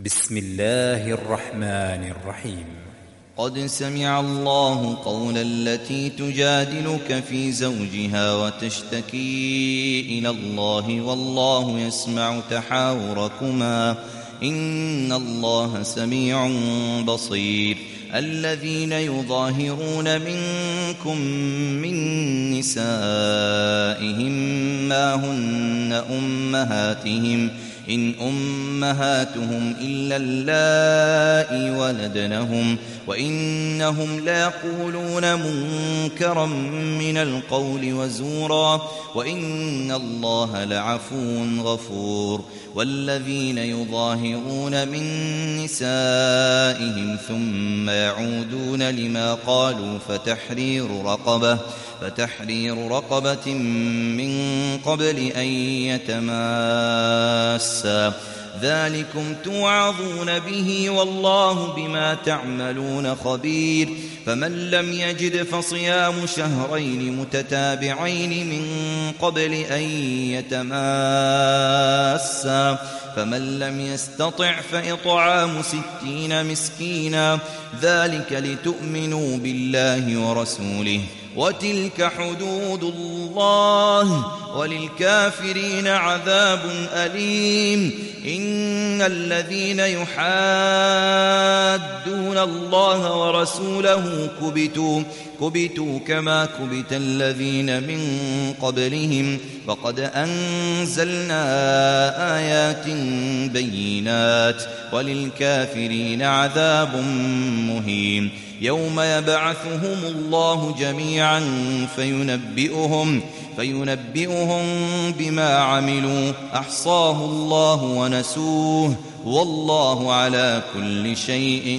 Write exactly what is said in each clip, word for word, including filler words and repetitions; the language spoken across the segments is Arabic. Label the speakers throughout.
Speaker 1: بسم الله الرحمن الرحيم.
Speaker 2: قد سمع الله قول التي تجادلك في زوجها وتشتكي إلى الله والله يسمع تحاوركما إن الله سميع بصير. الذين يظاهرون منكم من نسائهم ما هن أمهاتهم إن أمهاتهم إلا اللائي ولدنهم وإنهم ليقولون منكرا من القول وزورا وإن الله لعفو غفور. والذين يظاهرون من نسائهم ثم يعودون لما قالوا فتحرير رقبة فتحرير رقبة من قبل أن يتماسا ذلكم توعظون به والله بما تعملون خبير. فمن لم يجد فصيام شهرين متتابعين من قبل أن يتماسا فمن لم يستطع فإطعام ستين مسكينا ذلك لتؤمنوا بالله ورسوله وتلك حدود الله وللكافرين عذاب أليم. إن الذين يحادون الله ورسوله كبتوا كبتوا كما كبت الذين من قبلهم وقد أنزلنا آيات بينات وللكافرين عذاب مهين. يوم يبعثهم الله جميعا فينبئهم فينبئهم بما عملوا أحصاه الله ونسوه والله على كل شيء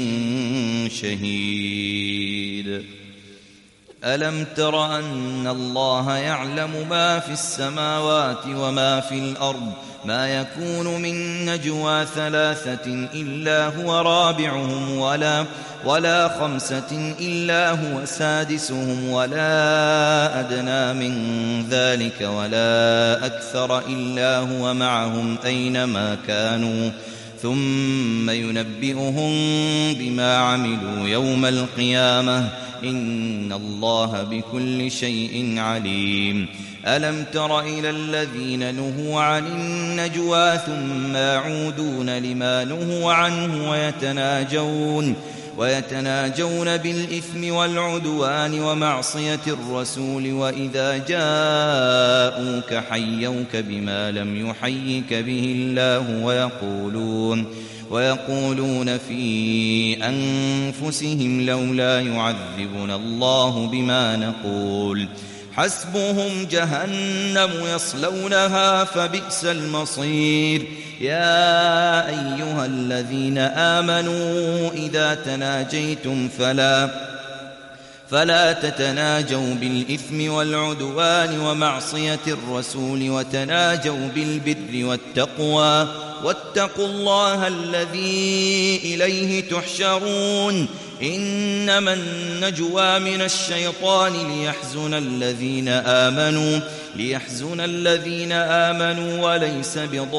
Speaker 2: شهيد. ألم تر أن الله يعلم ما في السماوات وما في الأرض ما يكون من نجوى ثلاثة إلا هو رابعهم ولا ولا خمسة إلا هو سادسهم ولا أدنى من ذلك ولا أكثر إلا هو معهم أينما كانوا ثم ينبئهم بما عملوا يوم القيامة إن الله بكل شيء عليم. ألم تر إلى الذين نهوا عن النجوى ثم يعودون لما نهوا عنه ويتناجون ويتناجون بالإثم والعدوان ومعصية الرسول وإذا جاءوك حيوك بما لم يحيك به الله ويقولون ويقولون في أنفسهم لولا يعذبنا الله بما نقول حسبهم جهنم يصلونها فبئس المصير. يا أيها الذين آمنوا إذا تناجيتم فلا فلا تتناجوا بالإثم والعدوان ومعصية الرسول وتناجوا بالبر والتقوى واتقوا الله الذي إليه تحشرون. إنما النجوى من الشيطان ليحزن الذين آمنوا ليحزن الذين آمنوا وليس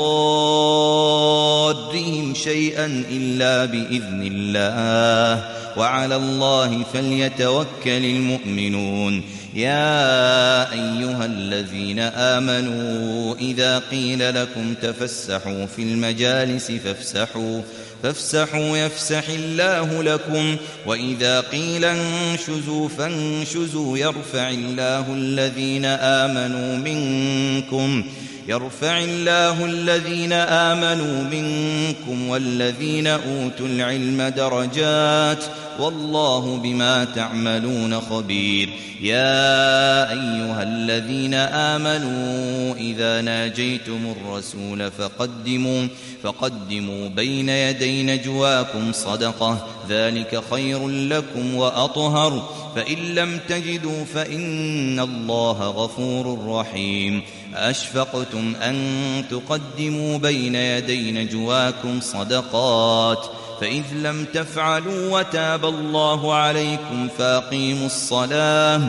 Speaker 2: بضارهم شيئا إلا بإذن الله وعلى الله فليتوكل المؤمنون. يا أيها الذين آمنوا إذا قيل لكم تفسحوا في المجالس فافسحوا فافسحوا يفسح الله لكم وإذا قيل انشزوا فانشزوا يرفع الله الذين آمنوا منكم يرفع الله الذين آمنوا منكم والذين أوتوا العلم درجات والله بما تعملون خبير. يا أيها الذين آمنوا إذا ناجيتم الرسول فقدموا فقدموا بين يدي نجواكم صدقة ذلك خير لكم وأطهر فإن لم تجدوا فإن الله غفور رحيم. أشفقتم أن تقدموا بين يدي نجواكم صدقات فإذ لم تفعلوا وتاب الله عليكم فأقيموا الصلاة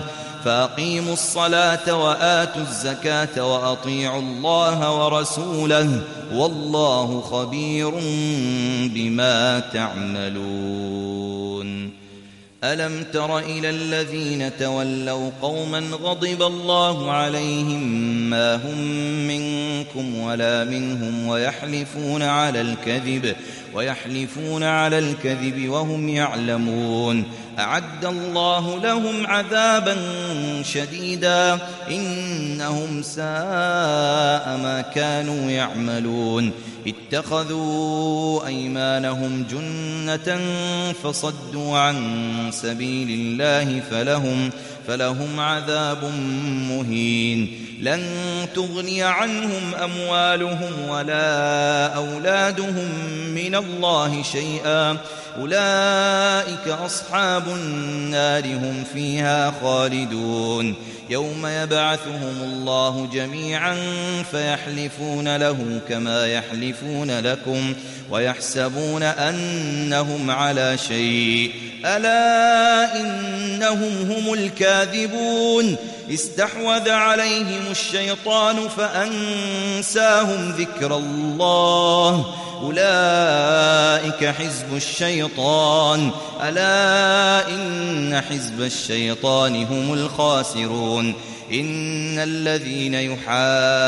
Speaker 2: فأقيموا الصلاة وآتوا الزكاة وأطيعوا الله ورسوله والله خبير بما تعملون. ألم تر إلى الذين تولوا قوما غضب الله عليهم ما هم منكم ولا منهم ويحلفون على الكذب ويحلفون على الكذب وهم يعلمون أعد الله لهم عذابا شديدا إنهم ساء ما كانوا يعملون. اتخذوا أيمانهم جنة فصدوا عن سبيل الله فلهم فلهم عذاب مهين. لن تغني عنهم أموالهم ولا أولادهم من الله شيئا أولئك أصحاب النار هم فيها خالدون. يوم يبعثهم الله جميعا فيحلفون له كما يحلفون لكم ويحسبون أنهم على شيء ألا إنهم هم الكاذبون. استحوذ عليهم الشيطان فأنساهم ذكر الله أولئك حزب الشيطان ألا إن حزب الشيطان هم الخاسرون. إن الذين يحادون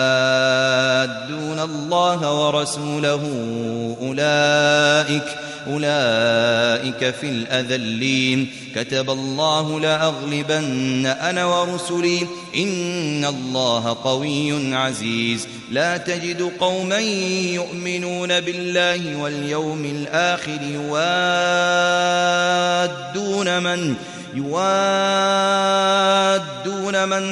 Speaker 2: الله ورسوله أولئك أولئك في الأذلين. كتب الله لأغلبن أنا ورسلي إن الله قوي عزيز. لا تجد قوما يؤمنون بالله واليوم الآخر يوادون من يوادون من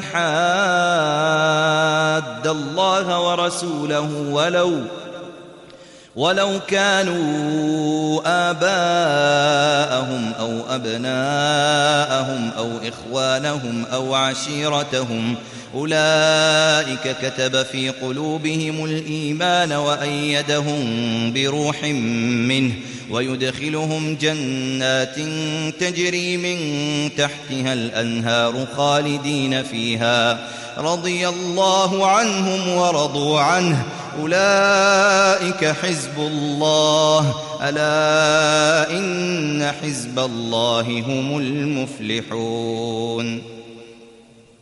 Speaker 2: حاد الله ورسوله ولو ولو كانوا آباءهم أو أبناءهم أو إخوانهم أو عشيرتهم أولئك كتب في قلوبهم الإيمان وأيدهم بروح منه ويدخلهم جنات تجري من تحتها الأنهار خالدين فيها رضي الله عنهم ورضوا عنه أولئك حزب الله ألا إن حزب الله هم المفلحون.